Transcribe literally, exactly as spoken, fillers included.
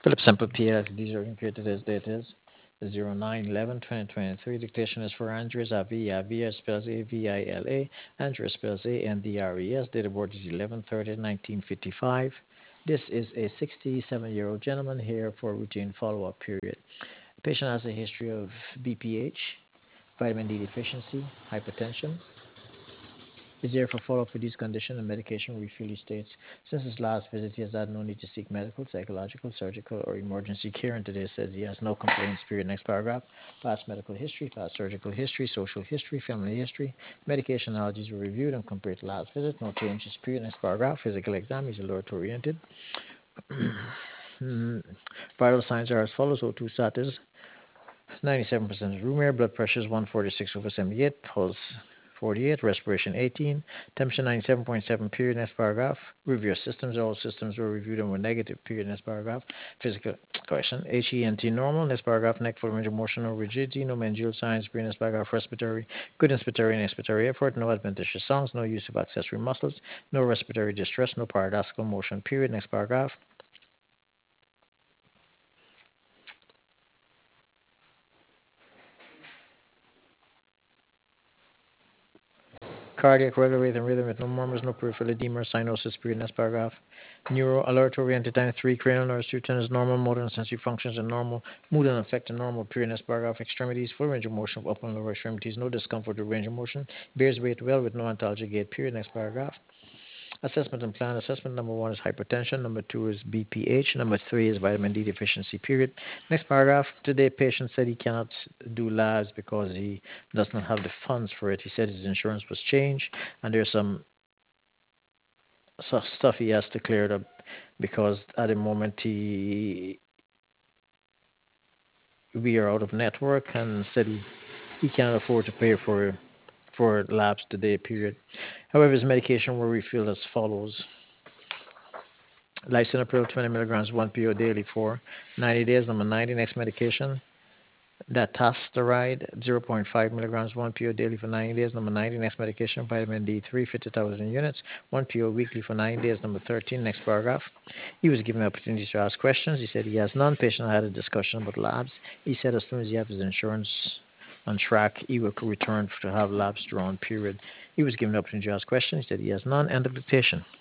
Philip Semple P L, these are created as date is zero nine eleven twenty twenty-three. Dictation is for Andres Avila. Avila spells A V I L A. Andres spells A N D R E S. Date of birth is eleven thirty nineteen fifty-five. This is a sixty-seven year old gentleman here for routine follow up period. The patient has a history of B P H, vitamin D deficiency, hypertension, is there for follow-up for these conditions and medication refill, he states. Since his last visit, he has had no need to seek medical, psychological, surgical, or emergency care, and today says he has no complaints. Period. Next paragraph. Past medical history, past surgical history, social history, family history. Medication allergies were reviewed and compared to last visit. No changes. Period. Next paragraph. Physical exam. He's alert oriented. Vital signs are as follows. O two status ninety-seven percent room air, blood pressure is one forty-six over seventy-eight, pulse forty-eight, respiration eighteen, temperature ninety-seven point seven, period, next paragraph. Review your systems, all systems were reviewed and were negative, period, next paragraph. Physical question, H E N T normal, next paragraph. Neck, full range of motion, no rigidity, no meningeal signs, period, next paragraph. Respiratory, good inspiratory and expiratory effort, no adventitious songs, no use of accessory muscles, no respiratory distress, no paradoxical motion, period, next paragraph. Cardiac regular rate and rhythm with no murmurs, no peripheral edema or cyanosis, period, next paragraph. Neuro alert oriented time three, cranial nerves two ten is normal, motor and sensory functions are normal, mood and affect are normal, period, next paragraph. Extremities, full range of motion of upper and lower extremities, no discomfort or range of motion, bears weight well with no ontology gait, period, next paragraph. Assessment and plan. Assessment number one is hypertension. Number two is B P H. Number three is vitamin D deficiency, period. Next paragraph. Today, patient said he cannot do labs because he does not have the funds for it. He said his insurance was changed and there's some stuff he has to clear it up because at the moment he we are out of network and said he, he cannot afford to pay for for labs today, period. However, his medication were refilled as follows. Lisinopril twenty milligrams one P O daily for ninety days. Number ninety, next medication. Datasteride zero point five milligrams one P O daily for ninety days. Number ninety, next medication. Vitamin D three, fifty thousand units, one P O weekly for ninety days. Number thirteen, next paragraph. He was given the opportunity to ask questions. He said he has none. Patient had a discussion about labs. He said as soon as he has his insurance on track, he will return to have labs drawn, period. He was given the opportunity to ask questions. He said he has none. End of dictation.